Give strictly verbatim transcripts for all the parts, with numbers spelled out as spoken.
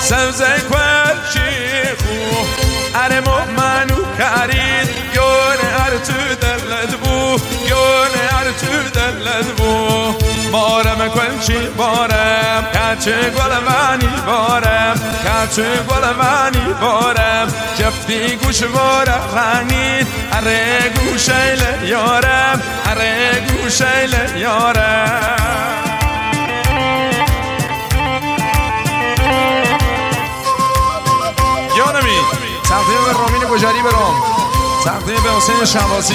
سبزه کلشی خو ارمو منو کرید گونه ار تو دلت بو گونه ار تو دلت بو بارم کلشی بارم کچه گلمانی بارم کچه گلمانی بارم جفتی گوش بارم رنگید اره گوشیل یارم اره گوشیل یارم یادمی تقدیم به رامین گجاری برام تقدیم به حسین شوازی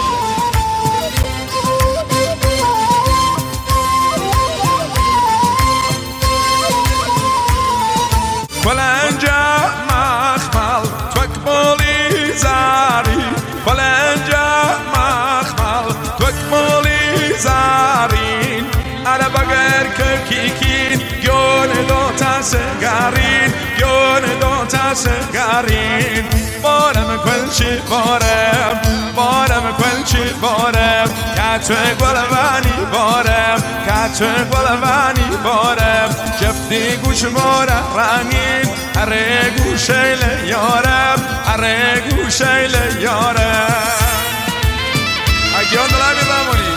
فلنجا مخمل توک مولی زاری فلنجا مخمل توک مولی زارین اره بگر که کیکین گونه دو تسگارین گونه دو تسگارین بارم کلچی بارم بارم کلچی بارم کچه گلوانی بارم کچه گلوانی بارم جفتی گوش بارم رنگین اره گوشیل یارم اره گوشیل یارم اگیان دلمی بمونی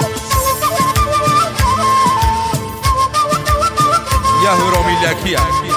Yahoo Romilia Kia